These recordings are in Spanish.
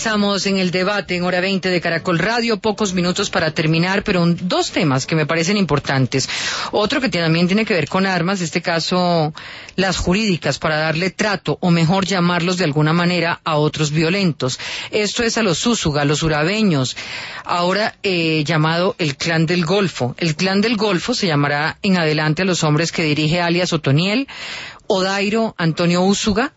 Regresamos en el debate en hora 20 de Caracol Radio, pocos minutos para terminar, pero dos temas que me parecen importantes. Otro que también tiene que ver con armas, en este caso las jurídicas, para darle trato, o mejor llamarlos de alguna manera, a otros violentos. Esto es a los úsuga, los urabeños, ahora llamado el Clan del Golfo. El Clan del Golfo se llamará en adelante a los hombres que dirige alias Otoniel, Odairo, Antonio Úsuga.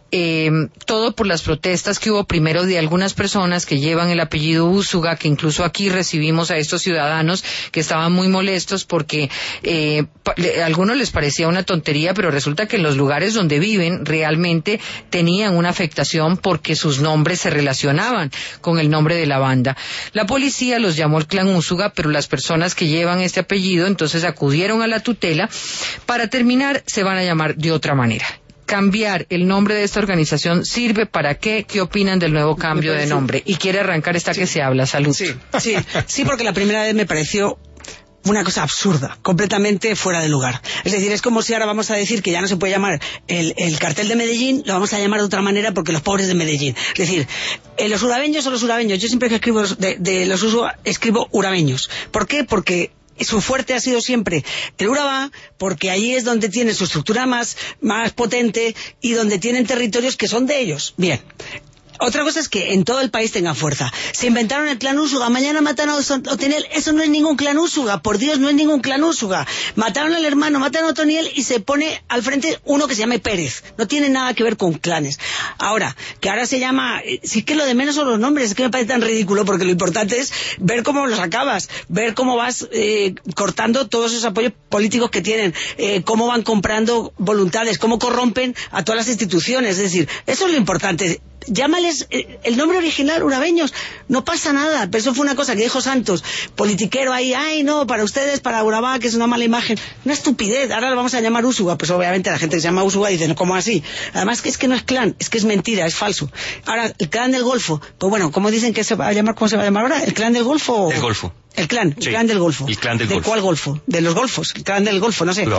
Todo por las protestas que hubo primero de algunas personas que llevan el apellido Úsuga, que incluso aquí recibimos a estos ciudadanos que estaban muy molestos porque a algunos les parecía una tontería, pero resulta que en los lugares donde viven realmente tenían una afectación porque sus nombres se relacionaban con el nombre de la banda. La policía los llamó el Clan Úsuga, pero las personas que llevan este apellido entonces acudieron a la tutela. Para terminar, se van a llamar de otra manera. Cambiar el nombre de esta organización sirve para qué? ¿Qué opinan del nuevo cambio de nombre? Y quiere arrancar esta que se habla. Salud. Sí, porque la primera vez me pareció una cosa absurda, completamente fuera de lugar. Es decir, es como si ahora vamos a decir que ya no se puede llamar el cartel de Medellín, lo vamos a llamar de otra manera porque los pobres de Medellín. Es decir, los urabeños son los urabeños. Yo siempre que escribo de los Úsuga, escribo urabeños. ¿Por qué? Porque su fuerte ha sido siempre el Urabá, porque ahí es donde tiene su estructura más potente y donde tienen territorios que son de ellos. Bien. Otra cosa es que en todo el país tengan fuerza. Se inventaron el Clan Úsuga, mañana matan a Otoniel. Eso no es ningún Clan Úsuga, por Dios, no es ningún Clan Úsuga. Mataron al hermano, matan a Otoniel y se pone al frente uno que se llame Pérez. No tiene nada que ver con clanes. Ahora, que ahora se llama... Sí que lo de menos son los nombres, es que me parece tan ridículo, porque lo importante es ver cómo los acabas, ver cómo vas cortando todos esos apoyos políticos que tienen, cómo van comprando voluntades, cómo corrompen a todas las instituciones. Es decir, eso es lo importante. Llámales el nombre original, urabeños, no pasa nada, pero eso fue una cosa que dijo Santos, politiquero ahí, ay no, para ustedes, para Urabá, que es una mala imagen, una estupidez, ahora lo vamos a llamar Úsuga, pues obviamente la gente que se llama Úsuga dice, no, ¿cómo así? Además que es que no es clan, es que es mentira, es falso. Ahora, el Clan del Golfo, pues bueno, ¿cómo dicen que se va a llamar, cómo se va a llamar ahora? ¿El Clan del Golfo? El Golfo. El Clan del Golfo. El Clan del Golfo. ¿De cuál Golfo? De los Golfos, el Clan del Golfo, no sé.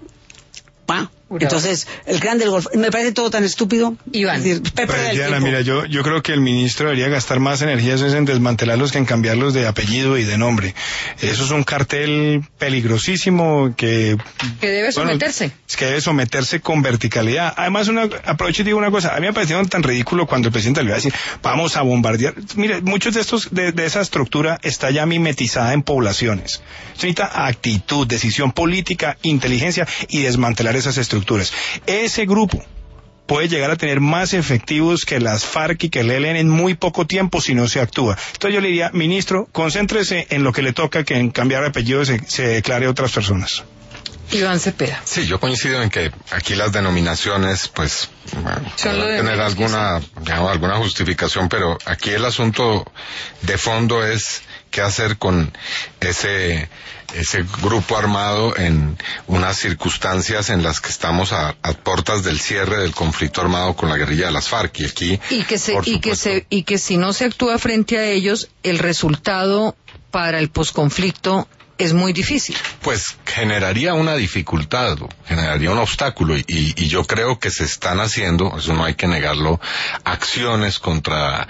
Entonces, el Clan del Golfo, me parece todo tan estúpido. Iván. Es decir, Diana, mira, yo creo que el ministro debería gastar más energías en desmantelarlos que en cambiarlos de apellido y de nombre. Eso es un cartel peligrosísimo que debe someterse. Es que debe someterse con verticalidad. Además, aprovecho y digo una cosa, a mí me pareció tan ridículo cuando el presidente le iba a decir, vamos a bombardear. Mire, muchos de esa estructura está ya mimetizada en poblaciones. Se necesita actitud, decisión política, inteligencia y desmantelar esas estructuras. Ese grupo puede llegar a tener más efectivos que las FARC y que el ELN en muy poco tiempo si no se actúa. Entonces yo le diría, ministro, concéntrese en lo que le toca, que en cambiar de apellido se declare a otras personas. Iván Cepeda. Sí, yo coincido en que aquí las denominaciones, pues, pueden tener alguna justificación, pero aquí el asunto de fondo es qué hacer con ese grupo armado en unas circunstancias en las que estamos a puertas del cierre del conflicto armado con la guerrilla de las FARC. Y que si no se actúa frente a ellos, el resultado para el posconflicto es muy difícil. Pues generaría una dificultad, generaría un obstáculo, y yo creo que se están haciendo, eso no hay que negarlo, acciones contra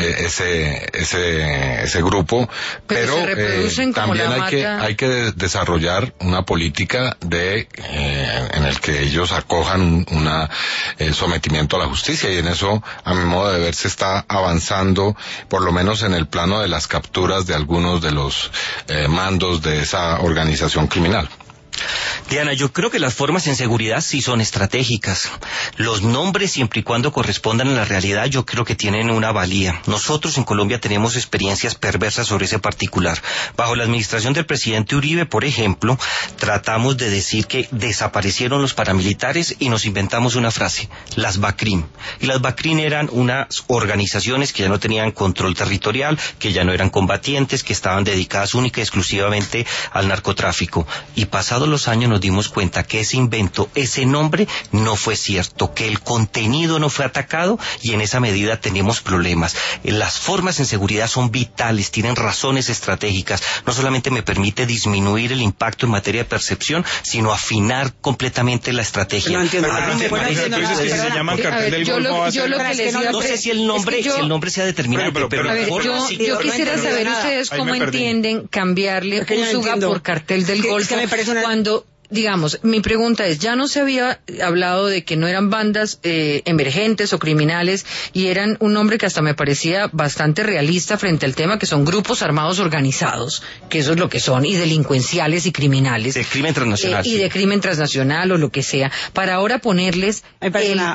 ese grupo, pero también hay que desarrollar una política en el que ellos acojan un sometimiento a la justicia, y en eso, a mi modo de ver, se está avanzando, por lo menos en el plano de las capturas de algunos de los mandos de esa organización criminal. Diana, yo creo que las formas en seguridad sí son estratégicas. Los nombres, siempre y cuando correspondan a la realidad, yo creo que tienen una valía. Nosotros en Colombia tenemos experiencias perversas sobre ese particular. Bajo la administración del presidente Uribe, por ejemplo, tratamos de decir que desaparecieron los paramilitares y nos inventamos una frase, las BACRIM. Y las BACRIM eran unas organizaciones que ya no tenían control territorial, que ya no eran combatientes, que estaban dedicadas única y exclusivamente al narcotráfico. Y pasados los años nos nos dimos cuenta que ese invento, ese nombre, no fue cierto, que el contenido no fue atacado, y en esa medida tenemos problemas. Las formas en seguridad son vitales, tienen razones estratégicas. No solamente me permite disminuir el impacto en materia de percepción, sino afinar completamente la estrategia. No entiendo. No sé si el nombre sea determinante, yo quisiera saber ustedes cómo entienden cambiarle Úsuga por Cartel del Golfo cuando... Digamos, mi pregunta es, ya no se había hablado de que no eran bandas emergentes o criminales, y eran un nombre que hasta me parecía bastante realista frente al tema, que son grupos armados organizados, que eso es lo que son, y delincuenciales y criminales. De crimen transnacional. Y de crimen transnacional o lo que sea, para ahora ponerles el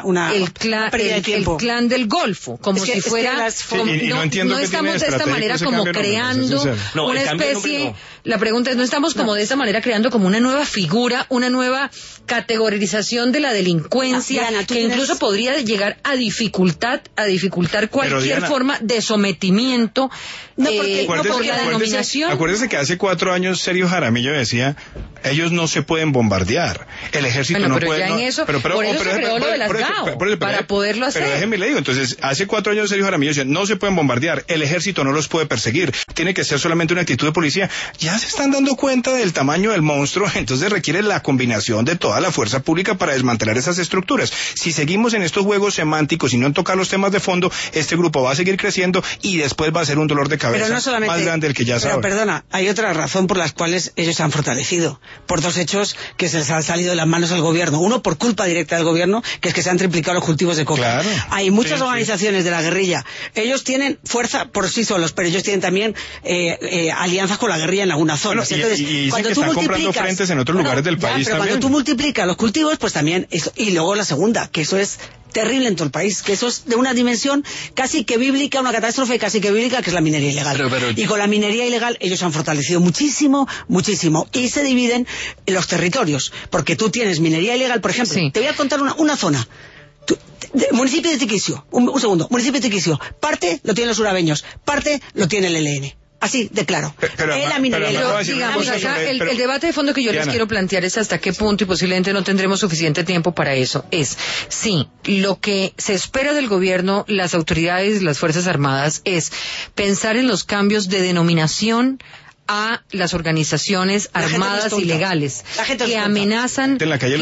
clan del Golfo, como si fuera... No estamos de esta manera como creando una especie... La pregunta es, no estamos como de esta manera creando como una nueva figura, una nueva categorización de la delincuencia, Diana, que incluso podría llegar a dificultar cualquier forma de sometimiento por la denominación. Acuérdese que hace 4 años Sergio Jaramillo decía, ellos no se pueden bombardear, el ejército no puede... Por eso se creó lo de las GAO, para poderlo hacer. Pero déjeme le digo, entonces, hace 4 años Sergio Jaramillo decía, no se pueden bombardear, el ejército no los puede perseguir, tiene que ser solamente una actitud de policía. Ya se están dando cuenta del tamaño del monstruo, entonces requiere la combinación de toda la fuerza pública para desmantelar esas estructuras. Si seguimos en estos juegos semánticos y no en tocar los temas de fondo, este grupo va a seguir creciendo y después va a ser un dolor de cabeza más grande del que ya sabe. Pero perdona, hay otra razón por las cuales ellos se han fortalecido, por 2 hechos que se les han salido de las manos al gobierno. Uno, por culpa directa del gobierno, que es que se han triplicado los cultivos de coca. Claro. Hay muchas organizaciones de la guerrilla. Ellos tienen fuerza por sí solos, pero ellos tienen también alianzas con la guerrilla en algunas zonas. Entonces, y cuando tú están comprando frentes en otros lugares del país pero también. Cuando tú multiplicas los cultivos, pues también eso. Y luego la segunda, que eso es terrible en todo el país, que eso es de una dimensión casi que bíblica, una catástrofe casi que bíblica, que es la minería ilegal. Y con la minería ilegal ellos han fortalecido muchísimo, y se dividen en los territorios, porque tú tienes minería ilegal, por ejemplo, te voy a contar una zona. Municipio de Tiquisio, un segundo, municipio de Tiquisio, parte lo tienen los urabeños, parte lo tiene el ELN. Así de claro. Digamos, acá el debate de fondo que yo les quiero plantear es hasta qué punto, y posiblemente no tendremos suficiente tiempo para eso, es si lo que se espera del gobierno, las autoridades, las Fuerzas Armadas, es pensar en los cambios de denominación a las organizaciones armadas ilegales que amenazan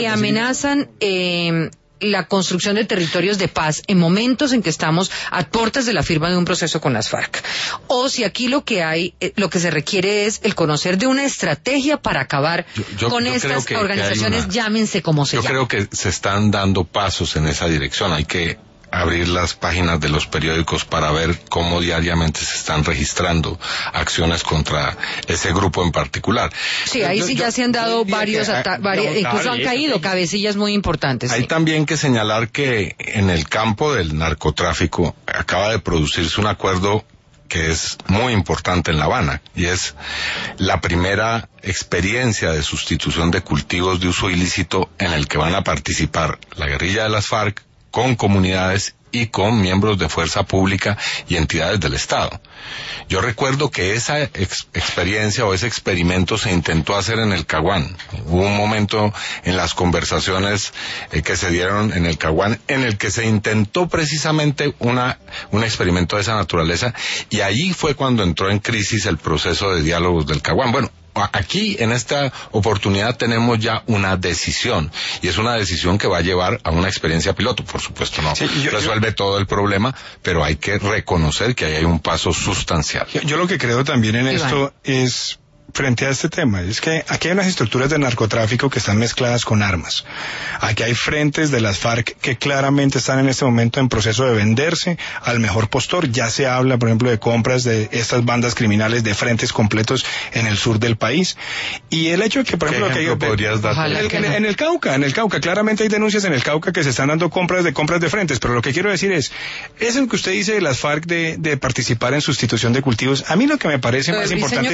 la construcción de territorios de paz en momentos en que estamos a puertas de la firma de un proceso con las FARC, o si aquí lo que se requiere es el conocer de una estrategia para acabar con estas organizaciones, llámense como se llamen. Yo creo que se están dando pasos en esa dirección. Hay que abrir las páginas de los periódicos para ver cómo diariamente se están registrando acciones contra ese grupo en particular. Sí, ahí ya se han dado varios incluso han caído cabecillas muy importantes. Hay también que señalar que en el campo del narcotráfico acaba de producirse un acuerdo que es muy importante en La Habana, y es la primera experiencia de sustitución de cultivos de uso ilícito en el que van a participar la guerrilla de las FARC con comunidades y con miembros de fuerza pública y entidades del Estado. Yo recuerdo que esa experiencia o ese experimento se intentó hacer en el Caguán. Hubo un momento en las conversaciones que se dieron en el Caguán en el que se intentó precisamente un experimento de esa naturaleza, y allí fue cuando entró en crisis el proceso de diálogos del Caguán. Bueno, aquí en esta oportunidad tenemos ya una decisión, y es una decisión que va a llevar a una experiencia piloto. Por supuesto no resuelve todo el problema, pero hay que reconocer que ahí hay un paso sustancial. Yo lo que creo también en esto es, frente a este tema, es que aquí hay unas estructuras de narcotráfico que están mezcladas con armas. Aquí hay frentes de las FARC que claramente están en este momento en proceso de venderse al mejor postor. Ya se habla, por ejemplo, de compras de estas bandas criminales de frentes completos en el sur del país. Y el hecho de que, por ejemplo, podrías dar en el Cauca, claramente hay denuncias en el Cauca que se están dando compras de frentes, pero lo que quiero decir es, eso que usted dice de las FARC de participar en sustitución de cultivos, a mí lo que me parece más importante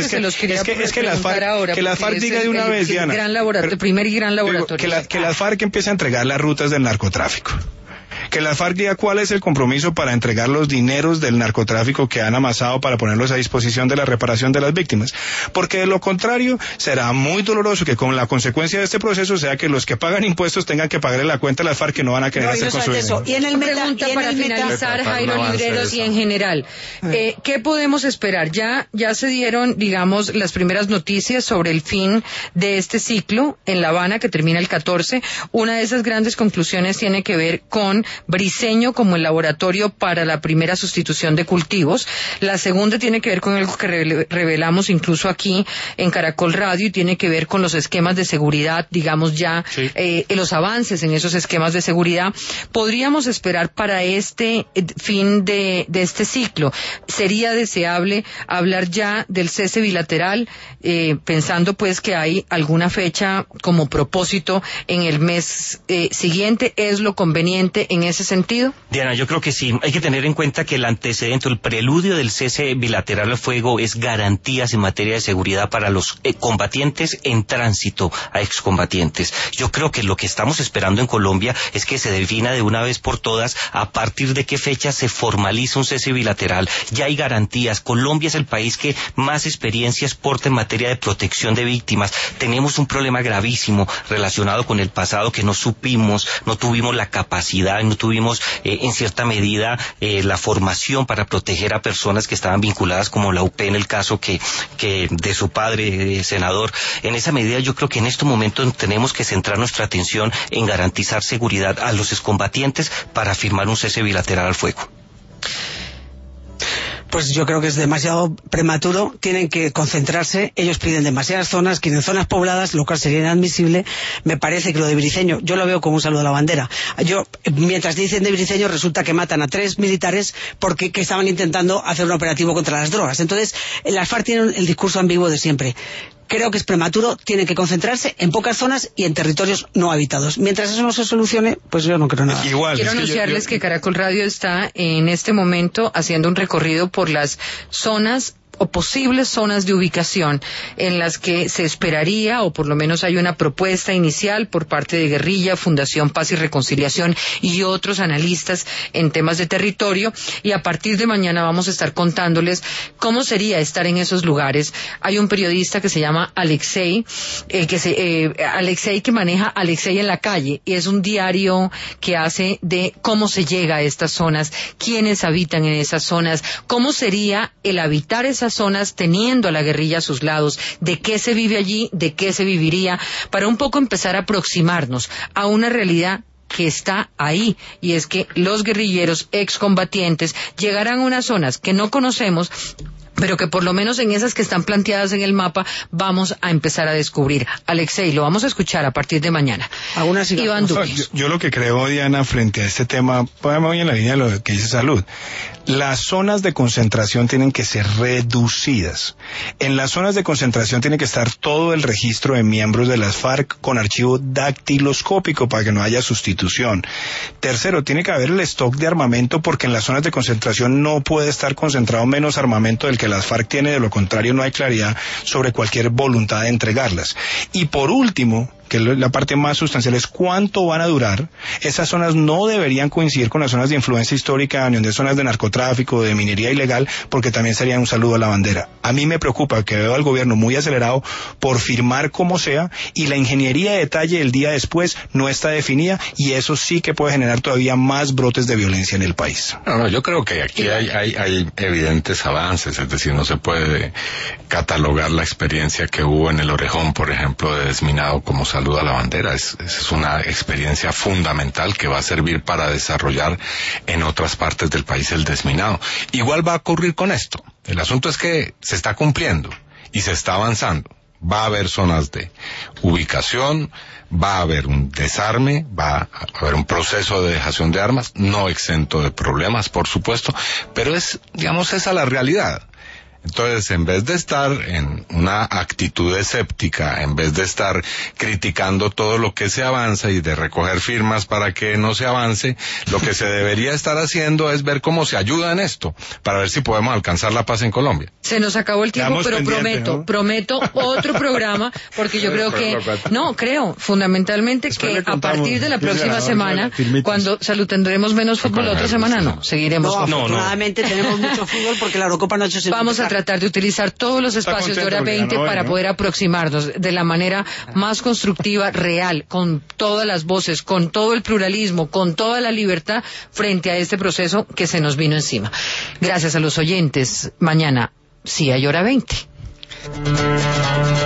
es que las FARC diga de una vez, Diana, primer y gran laboratorio. Que las FARC empiece a entregar las rutas del narcotráfico. Que la FARC diga cuál es el compromiso para entregar los dineros del narcotráfico que han amasado para ponerlos a disposición de la reparación de las víctimas. Porque de lo contrario, será muy doloroso que con la consecuencia de este proceso sea que los que pagan impuestos tengan que pagarle la cuenta a las FARC que no van a querer hacer con su dinero. Y en el pregunta para finalizar, Jairo Libreros, y en general, ¿qué podemos esperar? Ya se dieron, digamos, las primeras noticias sobre el fin de este ciclo en La Habana, que termina el 14. Una de esas grandes conclusiones tiene que ver con Briceño como el laboratorio para la primera sustitución de cultivos. La segunda tiene que ver con algo que revelamos incluso aquí en Caracol Radio, y tiene que ver con los esquemas de seguridad, digamos ya, sí. Los avances en esos esquemas de seguridad. ¿Podríamos esperar para este fin de este ciclo? ¿Sería deseable hablar ya del cese bilateral, pensando pues que hay alguna fecha como propósito en el mes siguiente? ¿Es lo conveniente en ese sentido? Diana, yo creo que sí. Hay que tener en cuenta que el antecedente, el preludio del cese bilateral al fuego es garantías en materia de seguridad para los combatientes en tránsito a excombatientes. Yo creo que lo que estamos esperando en Colombia es que se defina de una vez por todas a partir de qué fecha se formaliza un cese bilateral. Ya hay garantías. Colombia es el país que más experiencia exporta en materia de protección de víctimas. Tenemos un problema gravísimo relacionado con el pasado, que no tuvimos la capacidad, no tuvimos en cierta medida la formación para proteger a personas que estaban vinculadas, como la UP en el caso que de su padre, senador. En esa medida yo creo que en estos momentos tenemos que centrar nuestra atención en garantizar seguridad a los excombatientes para firmar un cese bilateral al fuego. Pues yo creo que es demasiado prematuro, tienen que concentrarse, ellos piden demasiadas zonas, quieren zonas pobladas, lo cual sería inadmisible. Me parece que lo de Briceño, yo lo veo como un saludo a la bandera. Mientras dicen de Briceño, resulta que matan a 3 militares porque que estaban intentando hacer un operativo contra las drogas. Entonces, las FARC tienen el discurso ambiguo de siempre. Creo que es prematuro, tienen que concentrarse en pocas zonas y en territorios no habitados. Mientras eso no se solucione, pues yo no creo nada. Quiero anunciarles que Caracol Radio está en este momento haciendo un recorrido por las zonas o posibles zonas de ubicación en las que se esperaría, o por lo menos hay una propuesta inicial por parte de Guerrilla, Fundación Paz y Reconciliación y otros analistas en temas de territorio, y a partir de mañana vamos a estar contándoles cómo sería estar en esos lugares. Hay un periodista que se llama Alexei, Alexei, que maneja Alexei en la calle, y es un diario que hace de cómo se llega a estas zonas, quiénes habitan en esas zonas, cómo sería el habitar esas zonas teniendo a la guerrilla a sus lados, de qué se vive allí, de qué se viviría, para un poco empezar a aproximarnos a una realidad que está ahí, y es que los guerrilleros excombatientes llegarán a unas zonas que no conocemos, pero que por lo menos en esas que están planteadas en el mapa vamos a empezar a descubrir. Alexei, lo vamos a escuchar a partir de mañana. Iván Duque. Yo lo que creo, Diana, frente a este tema, voy en la línea de lo que dice Salud. Las zonas de concentración tienen que ser reducidas. En las zonas de concentración tiene que estar todo el registro de miembros de las FARC con archivo dactiloscópico para que no haya sustitución. Tercero, tiene que haber el stock de armamento, porque en las zonas de concentración no puede estar concentrado menos armamento del que las FARC tiene, de lo contrario no hay claridad sobre cualquier voluntad de entregarlas. Y por último, que la parte más sustancial, es cuánto van a durar. Esas zonas no deberían coincidir con las zonas de influencia histórica, ni de zonas de narcotráfico, de minería ilegal, porque también sería un saludo a la bandera. A mí me preocupa que veo al gobierno muy acelerado por firmar como sea, y la ingeniería de detalle el día después no está definida, y eso sí que puede generar todavía más brotes de violencia en el país. No, yo creo que aquí hay evidentes avances, es decir, no se puede catalogar la experiencia que hubo en el Orejón, por ejemplo, de desminado como saludo a la bandera. Es una experiencia fundamental que va a servir para desarrollar en otras partes del país el desminado. Igual va a ocurrir con esto. El asunto es que se está cumpliendo y se está avanzando. Va a haber zonas de ubicación, va a haber un desarme, va a haber un proceso de dejación de armas, no exento de problemas, por supuesto, pero esa la realidad. Entonces, en vez de estar en una actitud escéptica, en vez de estar criticando todo lo que se avanza y de recoger firmas para que no se avance, lo que se debería estar haciendo es ver cómo se ayuda en esto, para ver si podemos alcanzar la paz en Colombia. Se nos acabó el tiempo, pero prometo otro programa, porque yo creo que, creo fundamentalmente que a partir de la próxima semana, cuando tendremos menos fútbol, la otra semana seguiremos con fútbol. Afortunadamente tenemos mucho fútbol porque la Eurocopa no ha hecho. Vamos a tratar de utilizar todos los espacios de hora 20 para poder aproximarnos de la manera más constructiva, real, con todas las voces, con todo el pluralismo, con toda la libertad frente a este proceso que se nos vino encima. Gracias a los oyentes. Mañana sí hay hora 20.